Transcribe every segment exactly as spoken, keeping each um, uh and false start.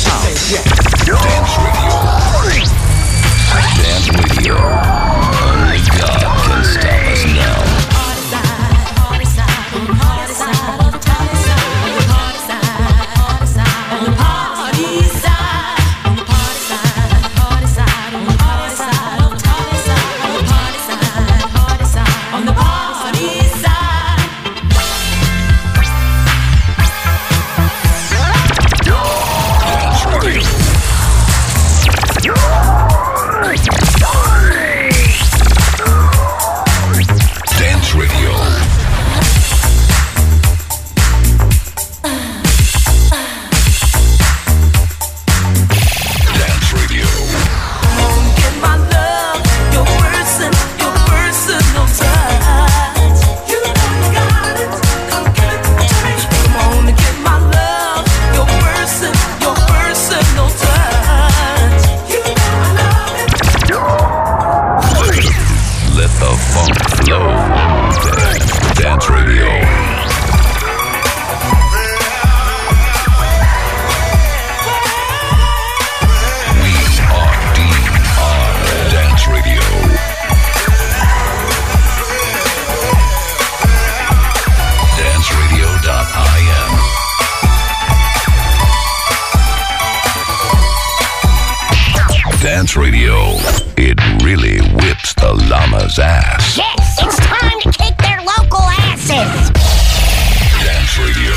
com. Dance Radio. Dance Radio. Only God can stop us now. Dance Radio, it really whips the llama's ass. Yes, it's time to kick their local asses. Dance Radio.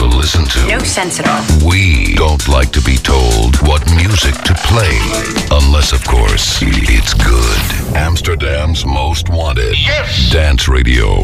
sense at all. We don't like to be told what music to play unless Unless, of course, it's good. Amsterdam's most wanted. Yes! Dance Radio.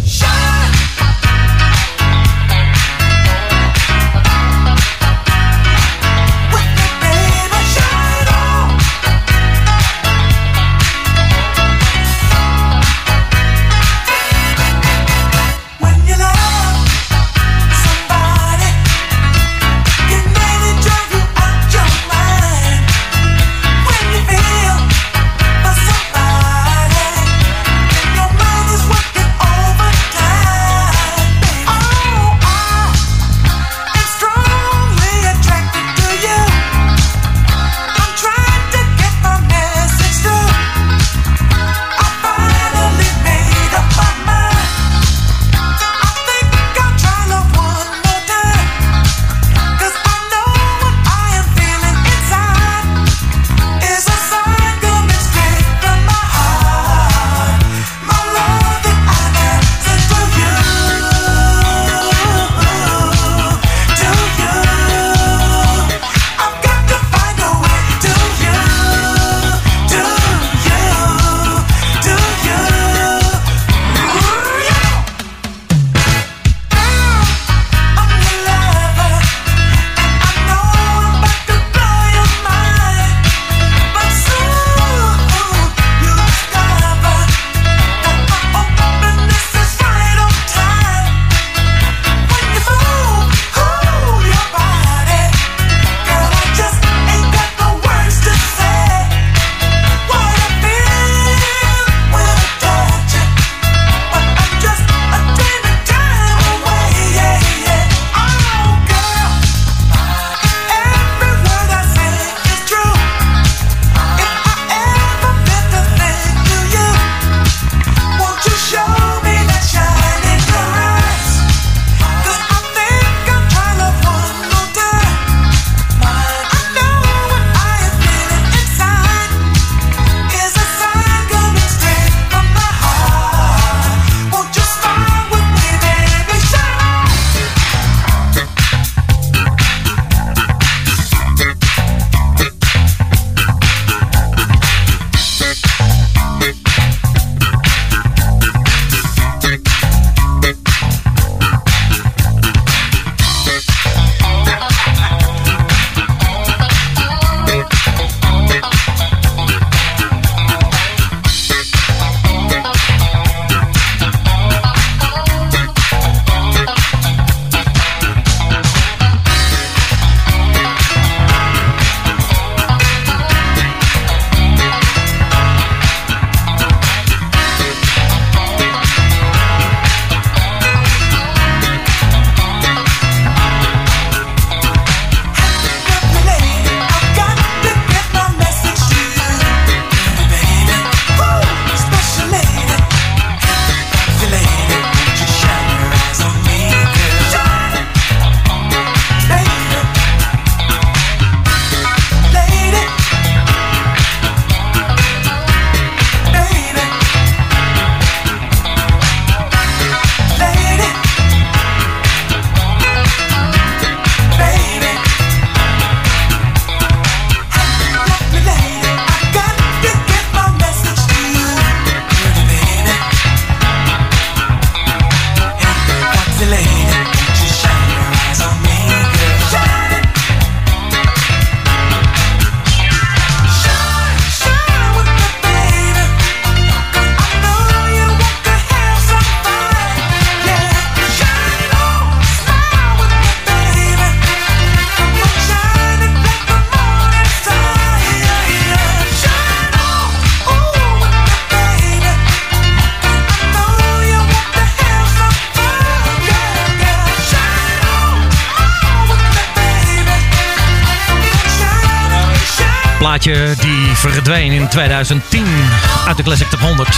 Plaatje die verdween in tweeduizend tien uit de Classic Top honderd.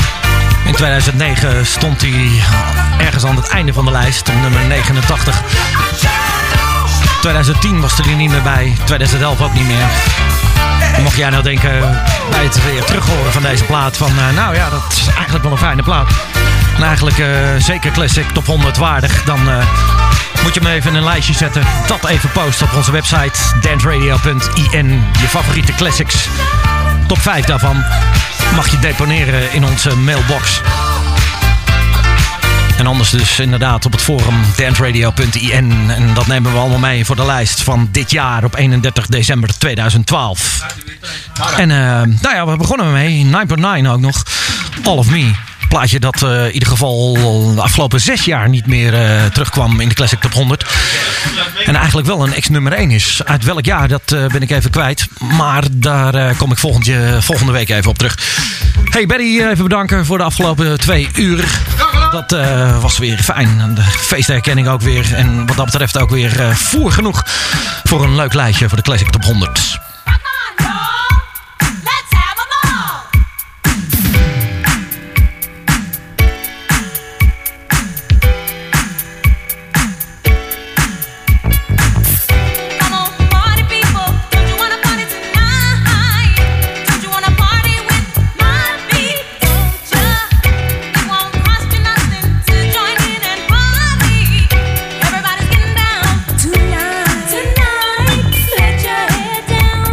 In tweeduizend negen stond hij ergens aan het einde van de lijst op nummer negenentachtig. tweeduizend tien was er niet meer bij, tweeduizend elf ook niet meer. Mocht jij nou denken bij het weer terughoren van deze plaat van... Uh, nou ja, dat is eigenlijk wel een fijne plaat. En eigenlijk uh, zeker Classic Top honderd waardig. Dan uh, moet je hem even in een lijstje zetten. Dat even posten op onze website danceradio punt i n. Je favoriete classics. Top vijf daarvan mag je deponeren in onze mailbox. En anders dus inderdaad op het forum danceradio punt i n. En dat nemen we allemaal mee voor de lijst van dit jaar op eenendertig december tweeduizend twaalf. En uh, nou ja, we begonnen ermee. nine point nine ook nog. All of Me. Plaatje dat uh, in ieder geval de afgelopen zes jaar niet meer uh, terugkwam in de Classic Top honderd. En eigenlijk wel een ex-nummer één is. Uit welk jaar, dat uh, ben ik even kwijt. Maar daar uh, kom ik volgend, volgende week even op terug. Hey Betty, even bedanken voor de afgelopen twee uur. Dat uh, was weer fijn. De feestherkenning ook weer. En wat dat betreft ook weer uh, voer genoeg voor een leuk lijstje voor de Classic Top honderd. Tonight, let your head down.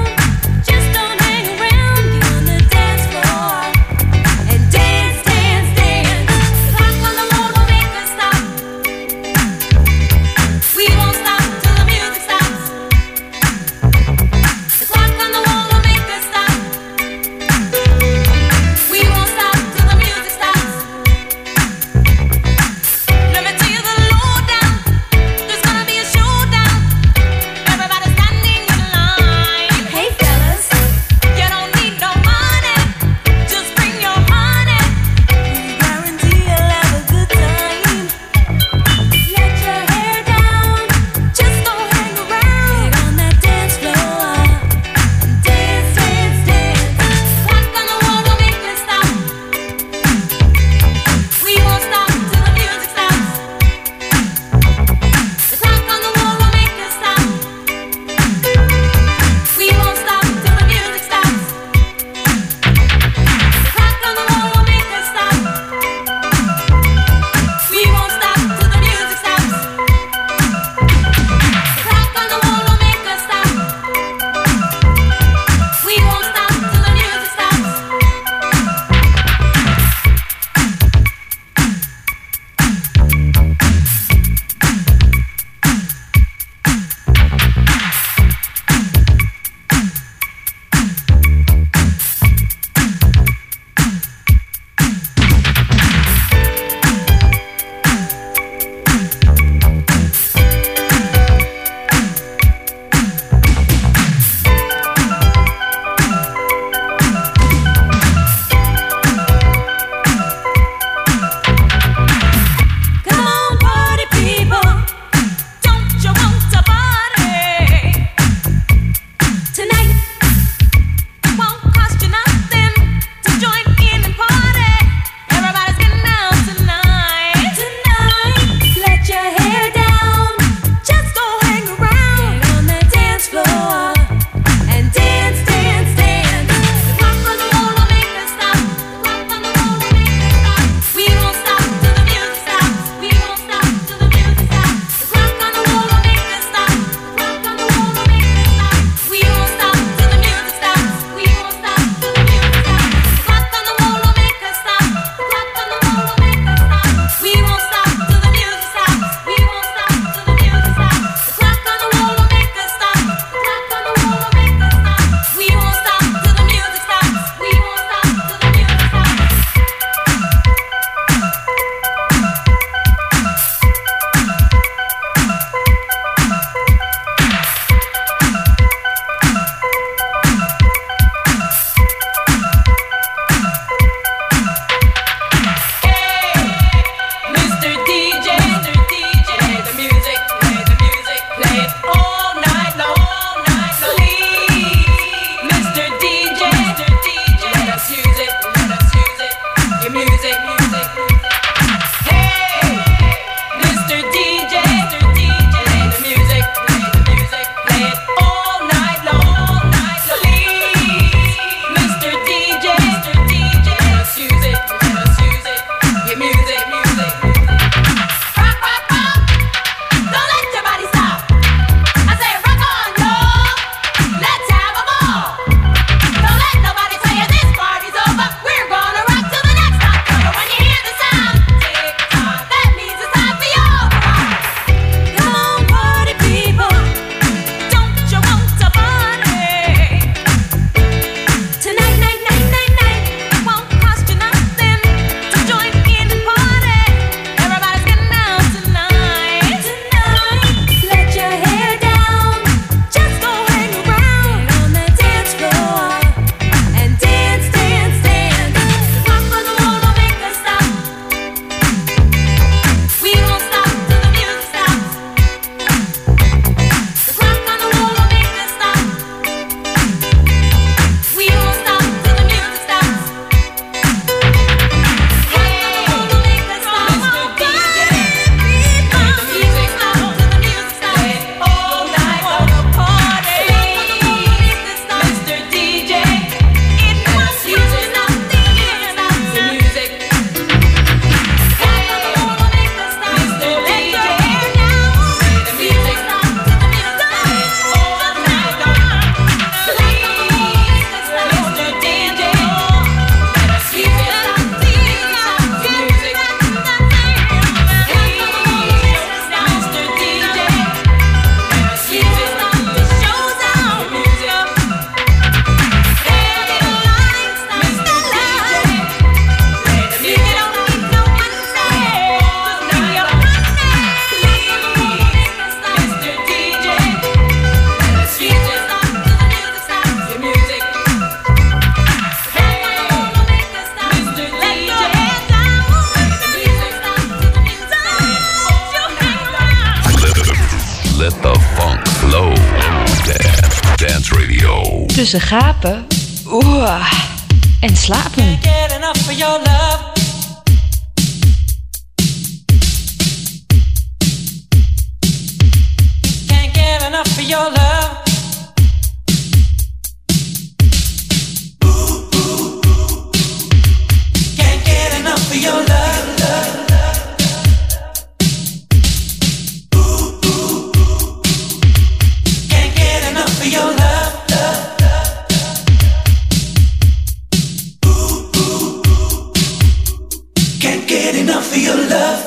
tussen gapen oeh, en slapen. Enough for your love. Ooh, ooh, ooh. Can't get enough for your love, love, love. Ooh, ooh, ooh. Can't get enough for your love, love, love. Ooh, ooh, ooh. Can't get enough for your love.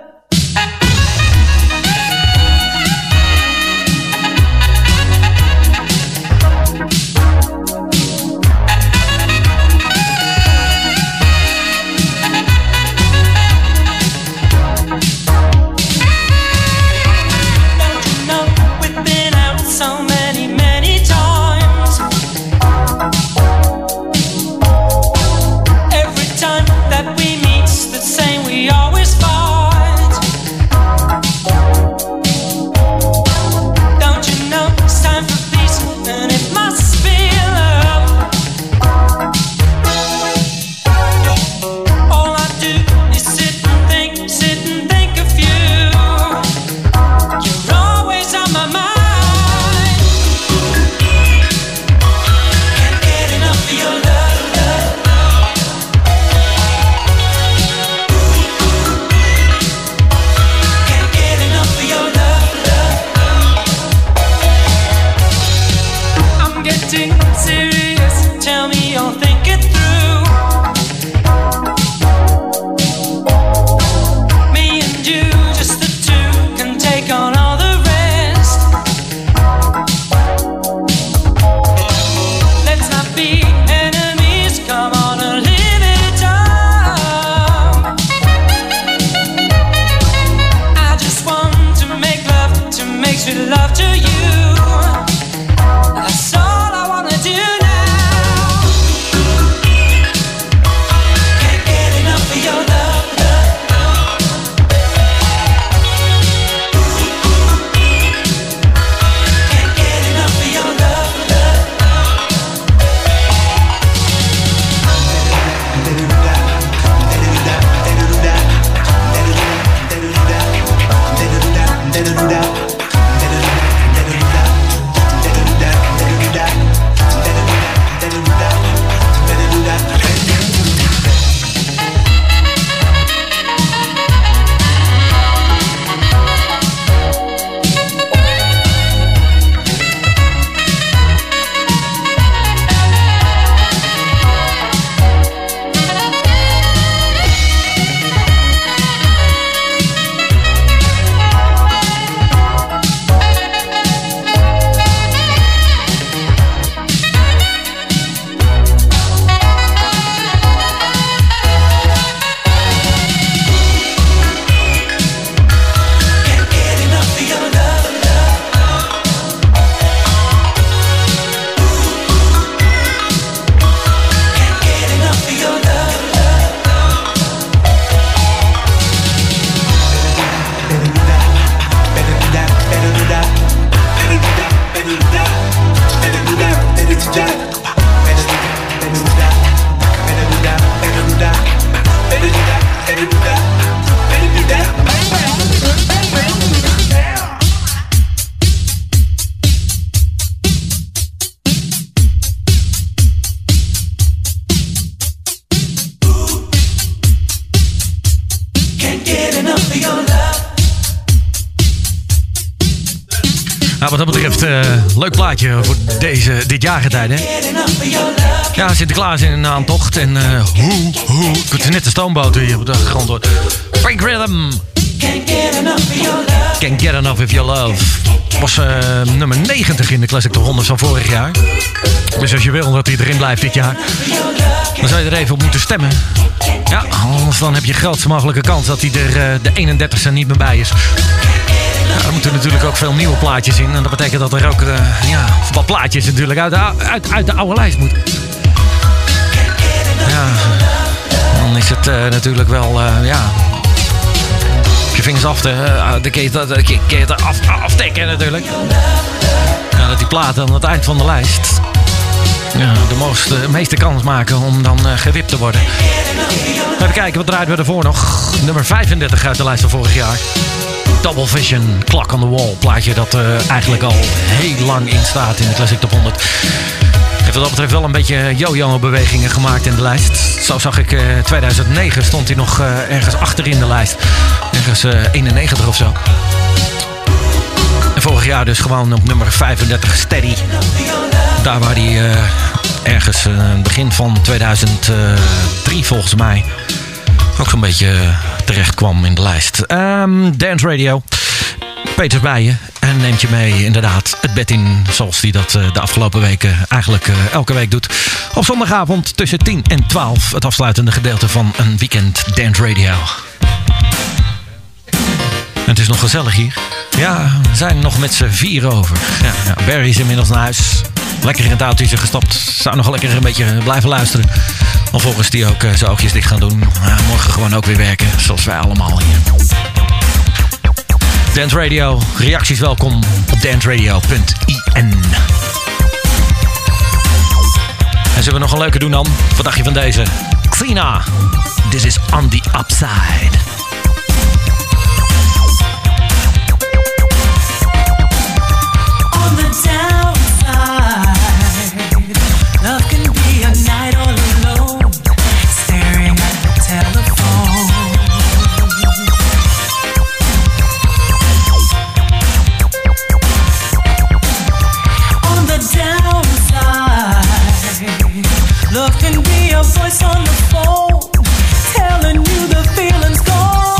Nou, wat dat betreft, uh, leuk plaatje voor deze, dit jaargetijde. Ja, Sinterklaas in een aantocht. En uh, hoe, hoe. Het is net de stoomboot hier op de grond hoor. Frank Rhythm. Can't get enough of your love. Was uh, nummer negentig in de Classic Top honderd van vorig jaar. Dus als je wil dat hij erin blijft dit jaar, dan zou je er even op moeten stemmen. Ja, anders dan heb je grootste mogelijke kans dat hij er uh, de eenendertigste niet meer bij is. Ja, er moeten natuurlijk ook veel nieuwe plaatjes in. En dat betekent dat er ook uh, ja, wat plaatjes natuurlijk uit de, uit, uit de oude lijst moeten. Ja, dan is het uh, natuurlijk wel, uh, ja... je vingers af te, uh, de keer af, afdekken natuurlijk. Ja, dat die plaat aan het eind van de lijst ja, de mooiste, meeste kans maken om dan uh, gewipt te worden. Even kijken, wat draaiden we ervoor nog? Nummer vijfendertig uit de lijst van vorig jaar. Double Vision, Clock on the Wall. Plaatje dat uh, eigenlijk al heel lang in staat in de Classic Top honderd. Heeft wat dat betreft wel een beetje yo-yo bewegingen gemaakt in de lijst. Zo zag ik uh, tweeduizend negen stond hij nog uh, ergens achter in de lijst. Ergens uh, eenennegentig of zo. En vorig jaar dus gewoon op nummer vijfendertig Steady. Daar waar hij uh, ergens uh, begin van tweeduizend drie volgens mij ook zo'n beetje uh, terecht kwam in de lijst. Um, Dance Radio. Peter is bij je en neemt je mee inderdaad het bed in zoals hij dat uh, de afgelopen weken eigenlijk uh, elke week doet. Op zondagavond tussen tien en twaalf het afsluitende gedeelte van een weekend Dance Radio. En het is nog gezellig hier. Ja, we zijn nog met z'n vier over. Ja, ja, Barry is inmiddels naar huis. Lekker in het autootje gestapt. Zou nog lekker een beetje blijven luisteren. Alvorens die ook uh, zijn oogjes dicht gaan doen. Uh, morgen gewoon ook weer werken, zoals wij allemaal hier. Dance Radio, reacties welkom op dance radio punt i n. En zullen we nog een leuke doen dan? Wat dacht je van deze? Xena, this is On The Upside. On the downside, love can be a night all alone, staring at the telephone. On the downside, love can be a voice on the phone, telling you the feeling's gone.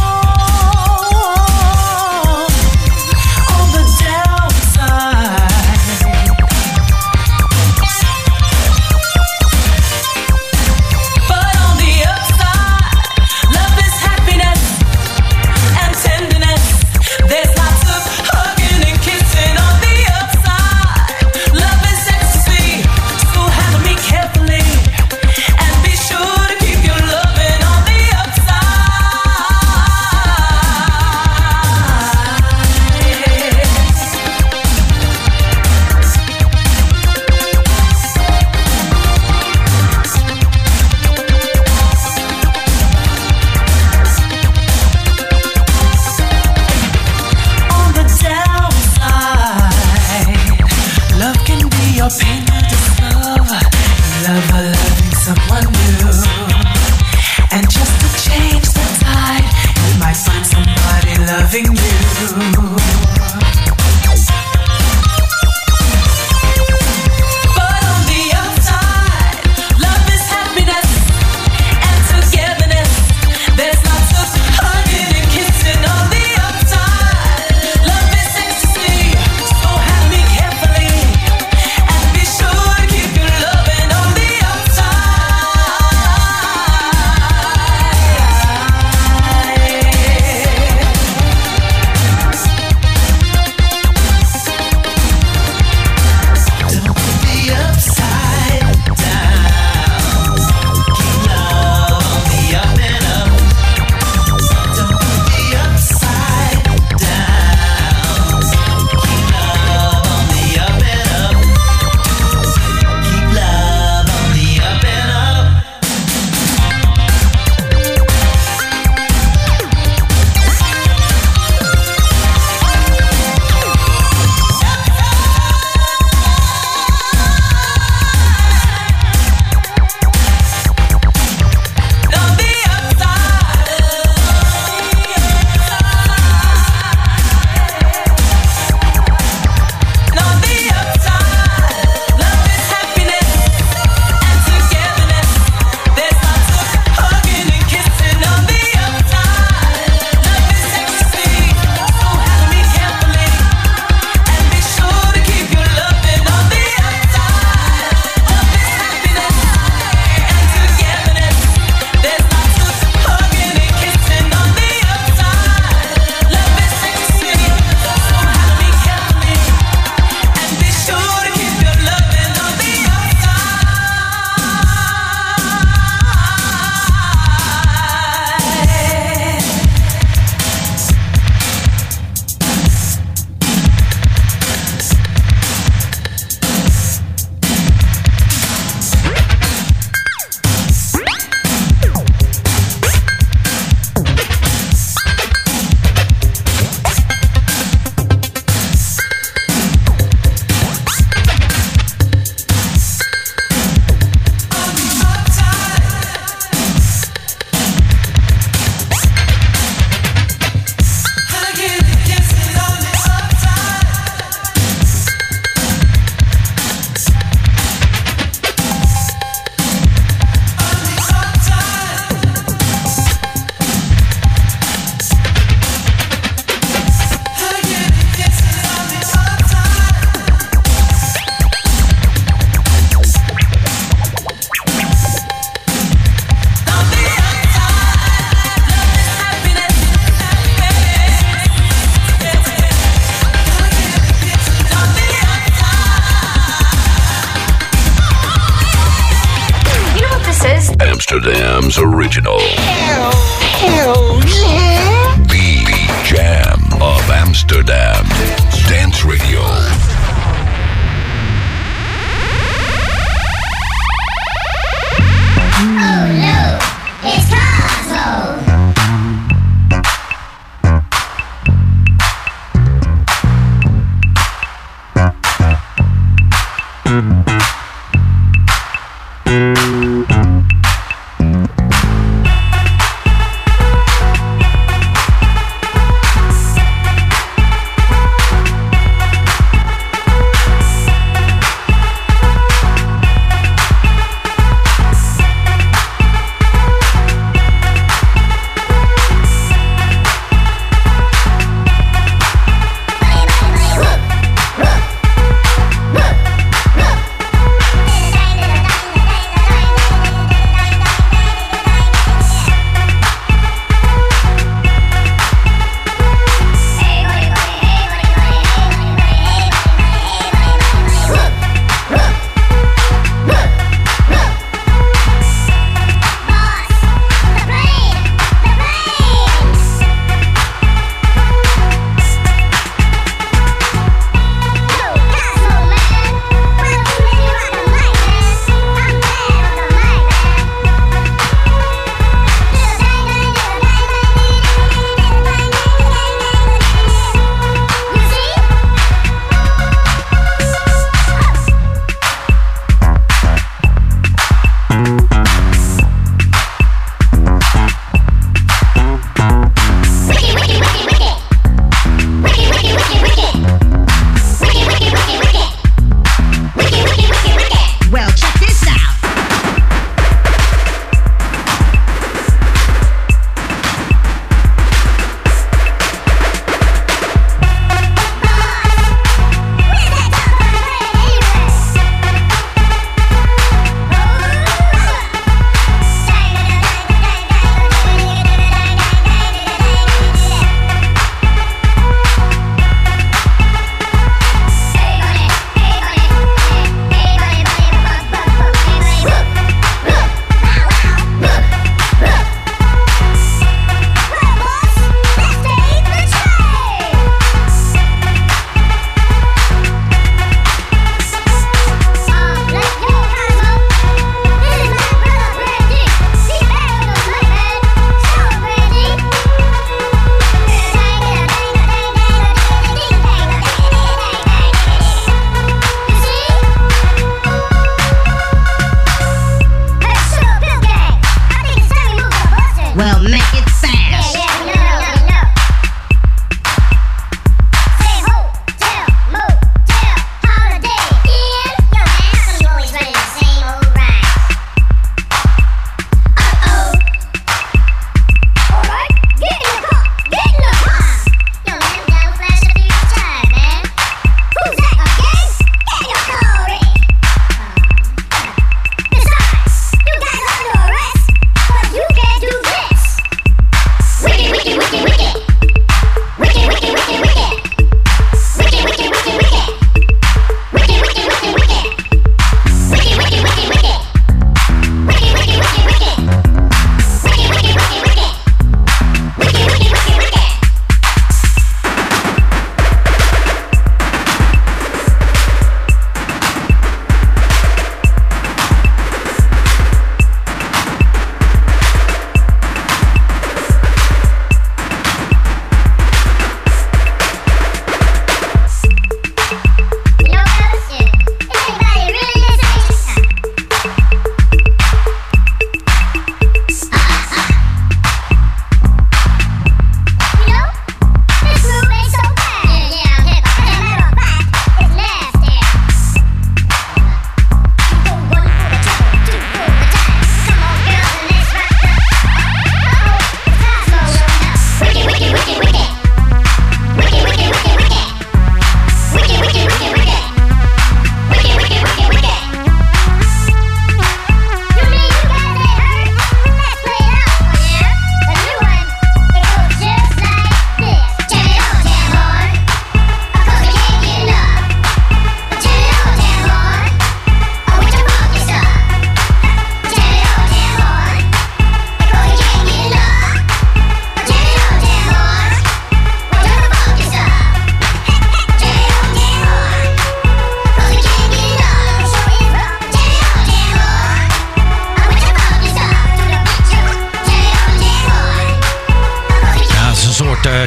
This is Amsterdam's original. Hell, hell yeah. The Jam of Amsterdam. Dance Radio. Oh no, it's Cosmo.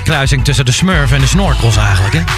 kruising tussen de Smurf en de Snorkels eigenlijk, hè?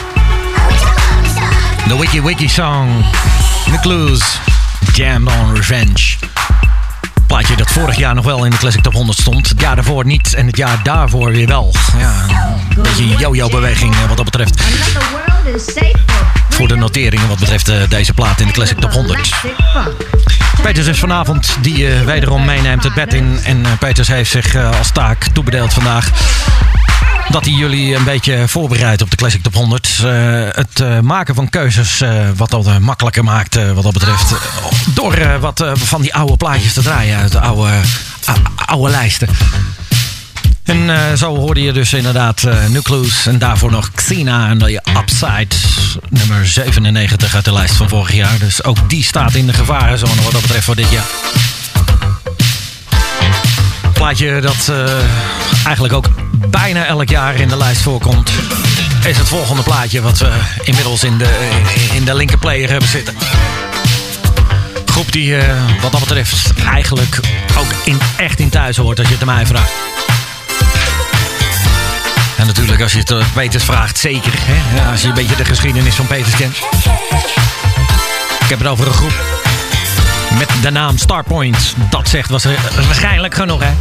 De Wiki Wiki song. The Clues. Jammed on Revenge. Plaatje dat vorig jaar nog wel in de Classic Top honderd stond. Het jaar daarvoor niet en het jaar daarvoor weer wel. Ja, een beetje yo-yo beweging wat dat betreft. Voor de noteringen wat betreft uh, deze plaat in de Classic Top honderd. Peters is vanavond die uh, wederom meeneemt het bed in. En uh, Peters heeft zich uh, als taak toebedeeld vandaag dat hij jullie een beetje voorbereidt op de Classic Top honderd. Uh, het uh, maken van keuzes uh, wat dat uh, makkelijker maakt uh, wat dat betreft. Uh, door uh, wat uh, van die oude plaatjes te draaien uit de oude, uh, oude lijsten. En uh, zo hoorde je dus inderdaad uh, New Clues en daarvoor nog Xena en de Upside, nummer zevenennegentig uit de lijst van vorig jaar. Dus ook die staat in de gevarenzone wat dat betreft voor dit jaar. Plaatje dat uh, eigenlijk ook bijna elk jaar in de lijst voorkomt, is het volgende plaatje wat we inmiddels in de, in, in de linkerplayer hebben zitten. Groep die uh, wat dat betreft eigenlijk ook in, echt in thuis hoort als je het aan mij vraagt. En natuurlijk als je het uh, Peters vraagt, zeker. Hè? Ja, als je een beetje de geschiedenis van Peters kent. Ik heb het over een groep met de naam Starpoint. Dat zegt was er waarschijnlijk genoeg, hè?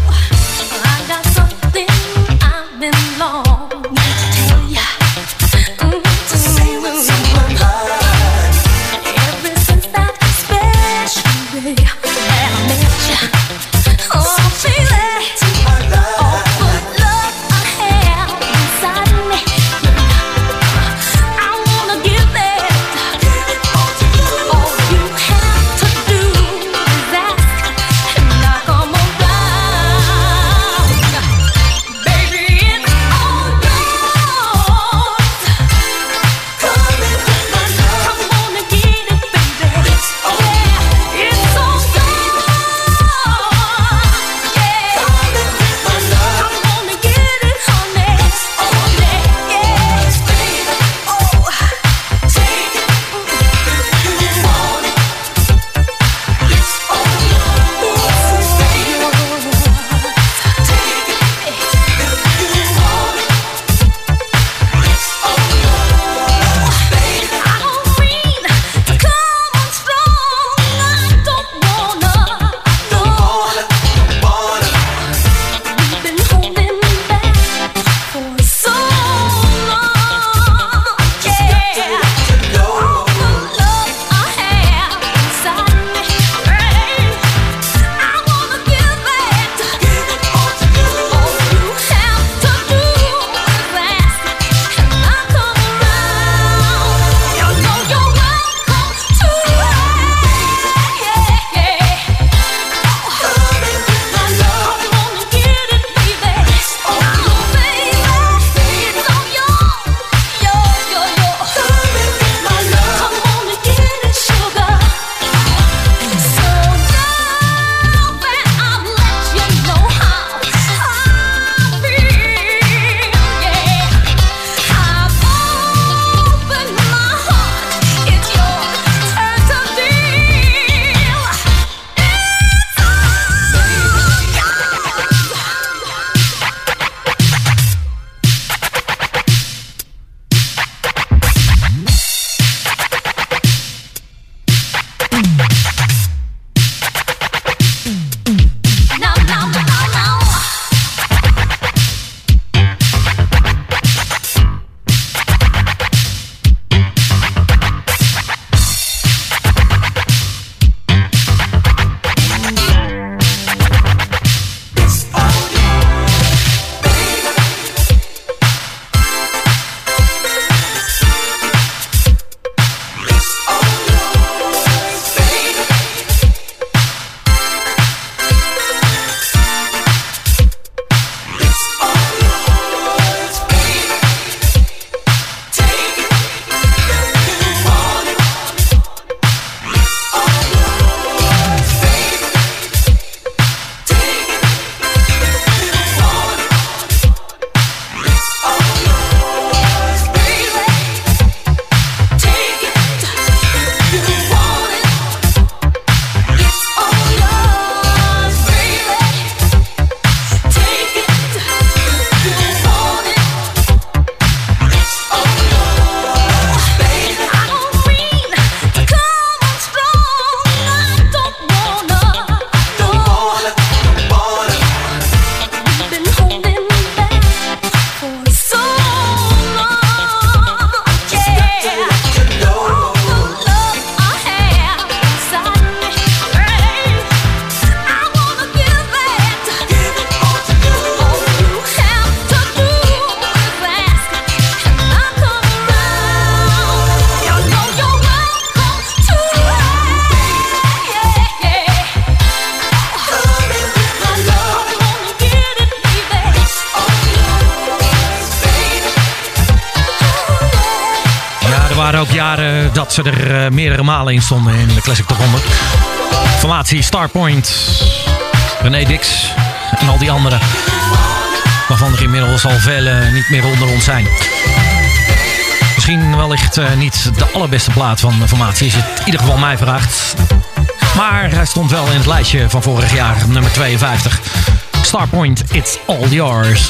jaren dat ze er uh, meerdere malen in stonden in de Classic Top honderd. Formatie Starpoint, René Dix en al die anderen. Waarvan er inmiddels al vele niet meer onder ons zijn. Misschien wellicht uh, niet de allerbeste plaat van de formatie, is het in ieder geval mij vraagt. Maar hij stond wel in het lijstje van vorig jaar, nummer tweeënvijftig. Starpoint, It's All Yours.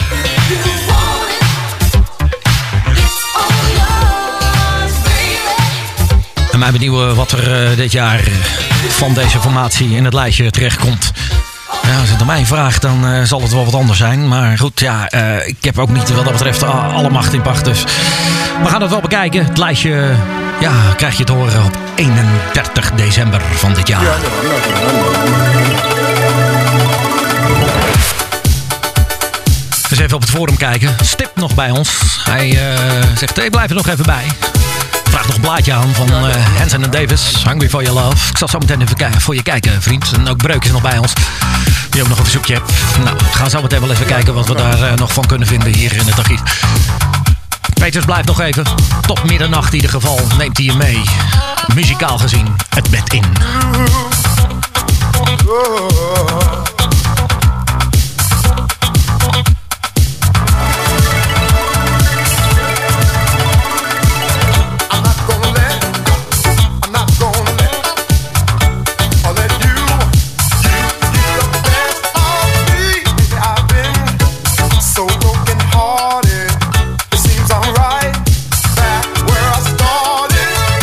En mij benieuwen wat er uh, dit jaar van deze formatie in het lijstje terechtkomt. Ja, als het aan mij vraagt, dan uh, zal het wel wat anders zijn. Maar goed, ja, uh, ik heb ook niet wat dat betreft alle macht in pacht. Dus we gaan het wel bekijken. Het lijstje ja, krijg je te horen op eenendertig december van dit jaar. Dus even op het forum kijken. Stip nog bij ons. Hij uh, zegt, hey, blijf er nog even bij. Vraag nog een plaatje aan van uh, Hanson en Davis. Hungry for your love. Ik zal zo meteen even k- voor je kijken, vriend. En ook Breuk is nog bij ons. Die ook nog een verzoekje hebt. Nou, we gaan zo meteen wel even kijken wat we daar uh, nog van kunnen vinden hier in het archief. Peters blijft nog even. Tot middernacht in ieder geval neemt hij je mee. Muzikaal gezien het bed in.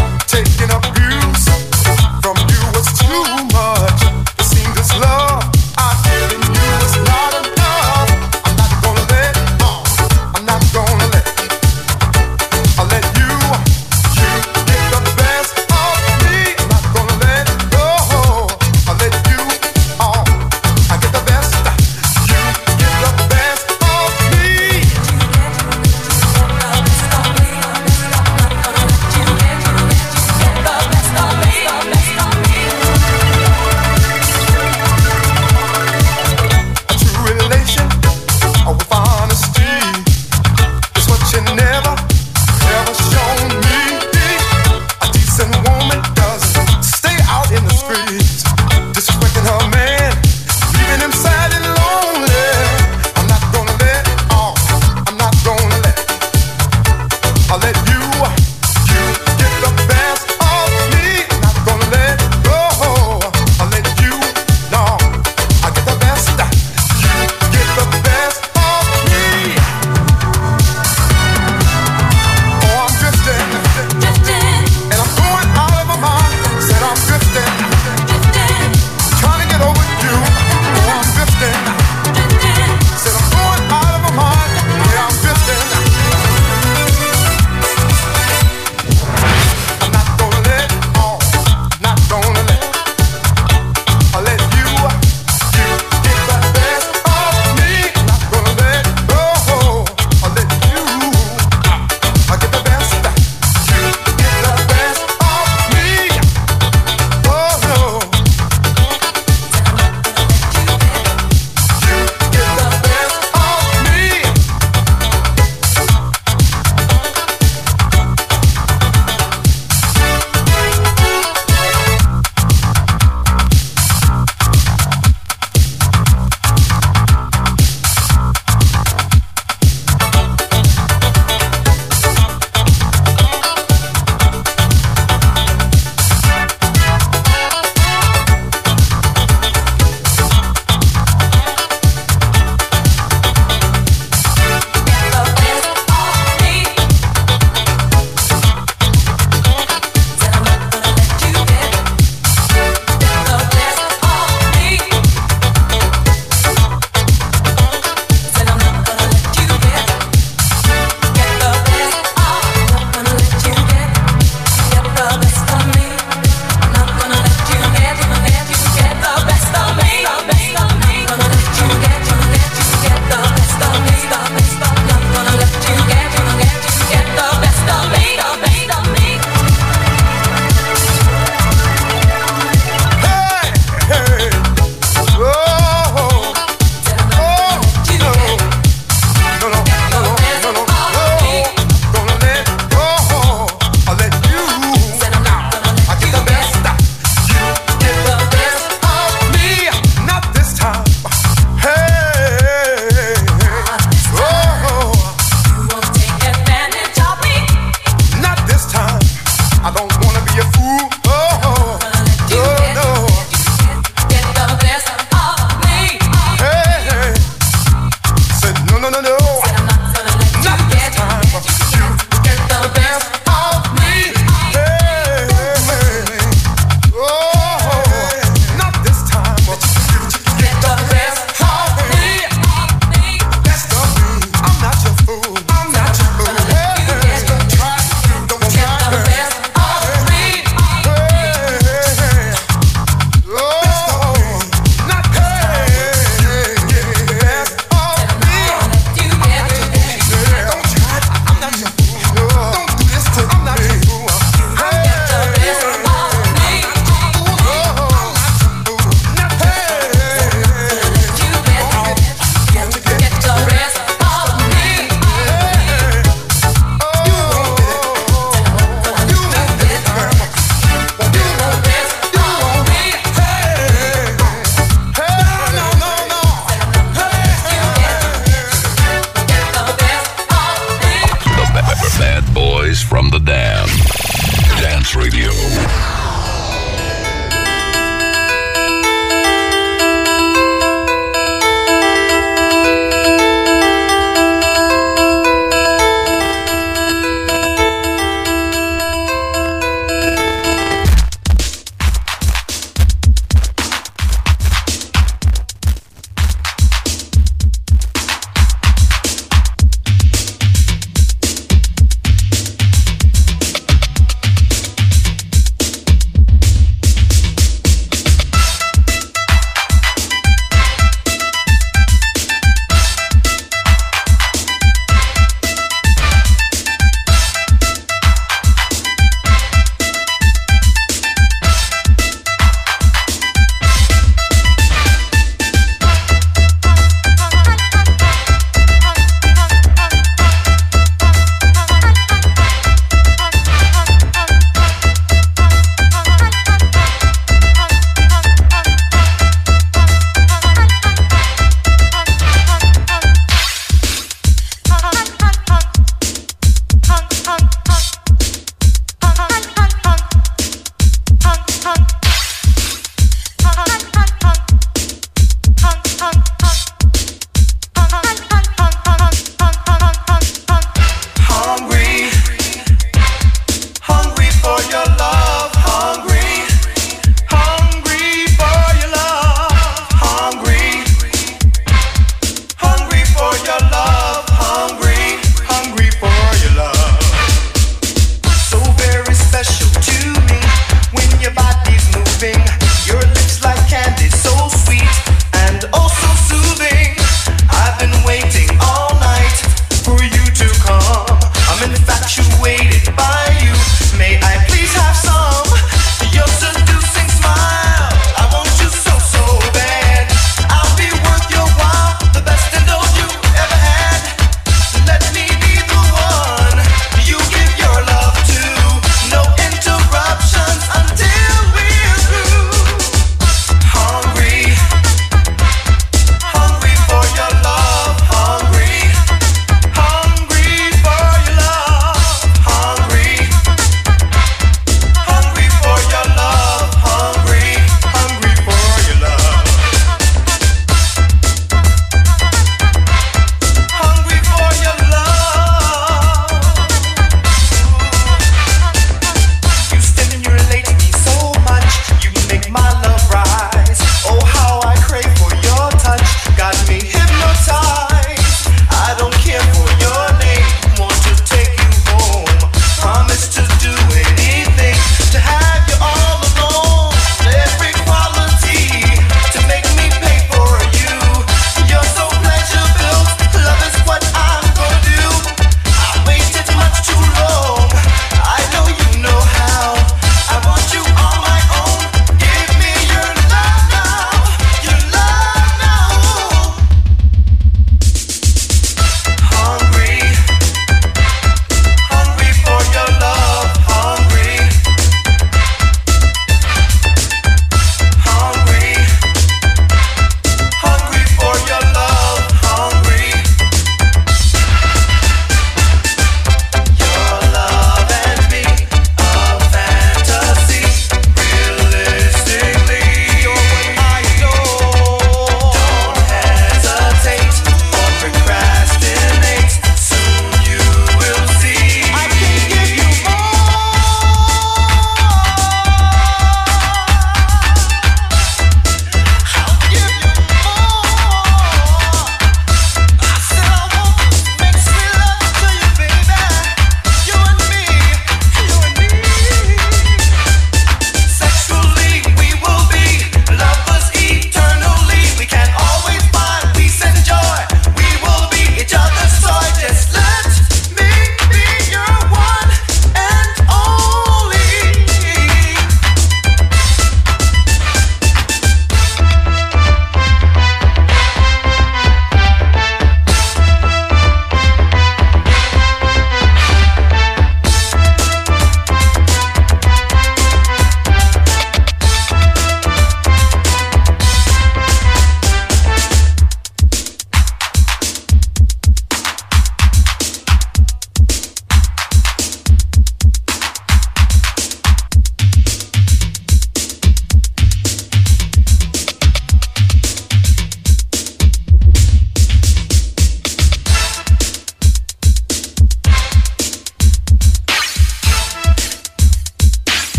From you was too much. It seemed this love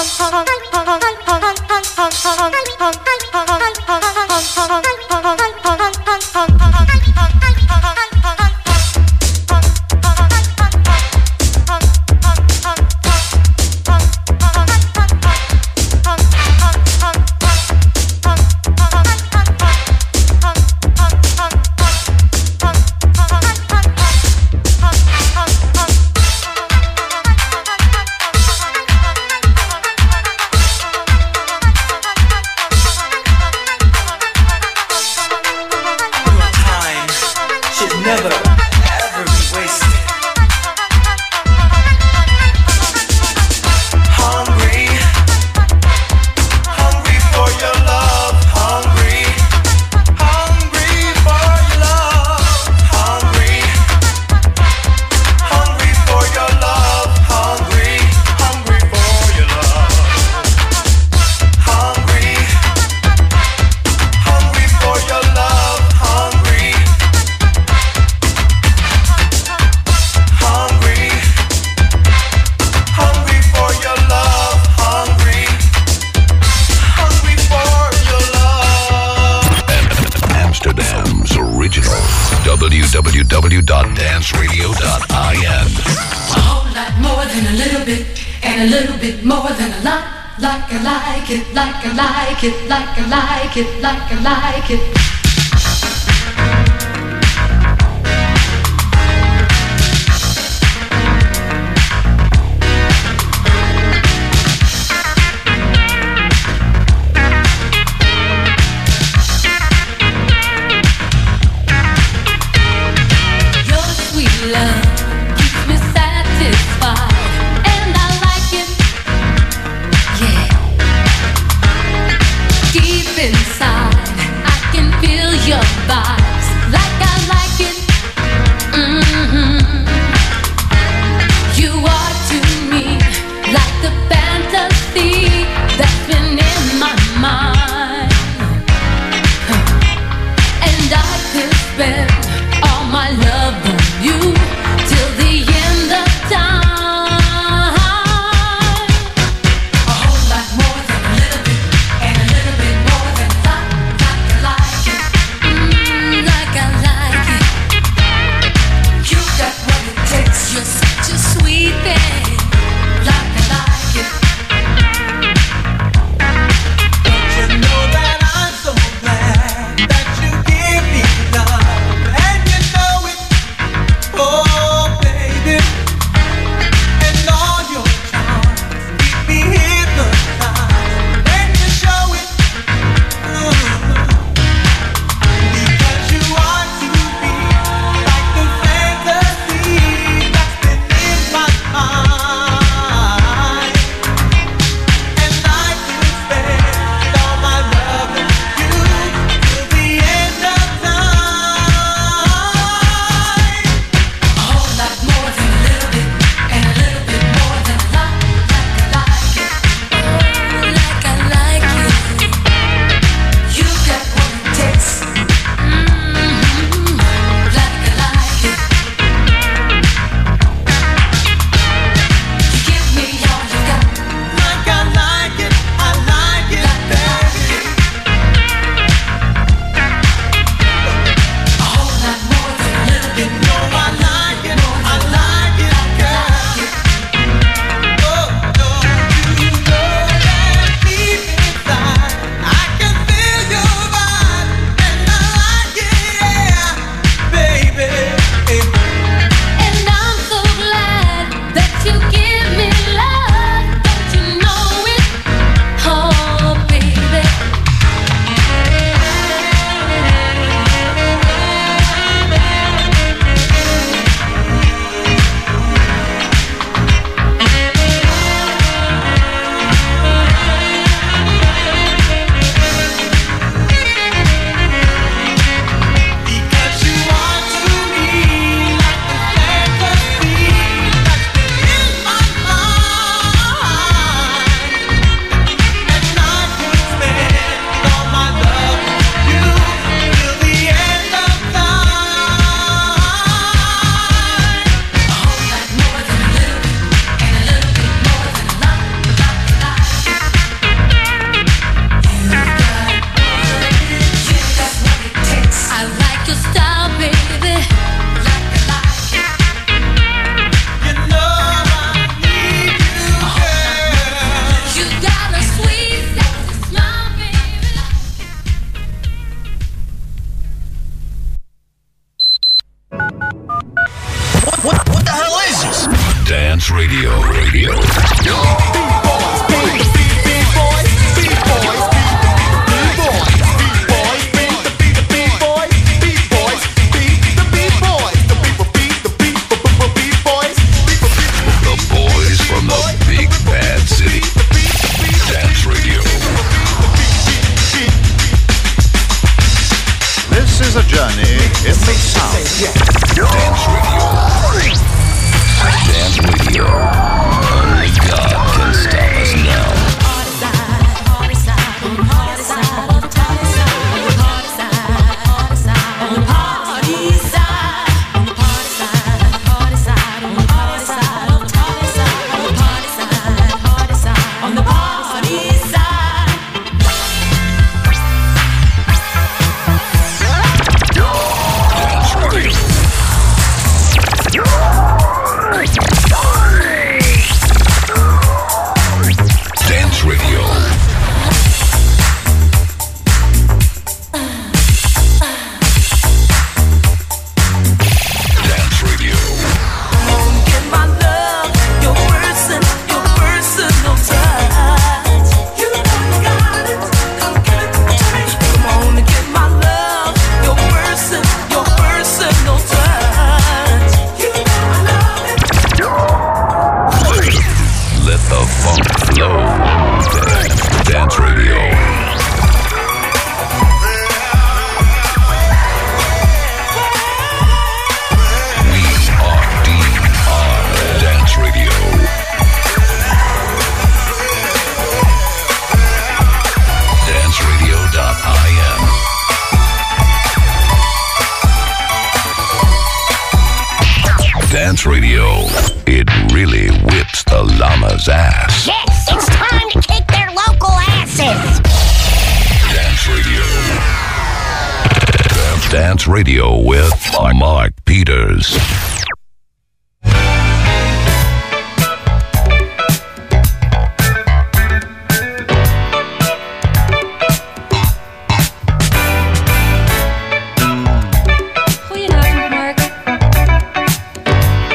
w w w dot dance radio dot i n. A whole lot more than a little bit, and a little bit more than a lot. Like I like it, like I like it, like I like it, like I like it. Inside, I can feel llama's ass. Yes, it's time to kick their local asses. Dance Radio. Dance, Dance Radio with Mark Peters.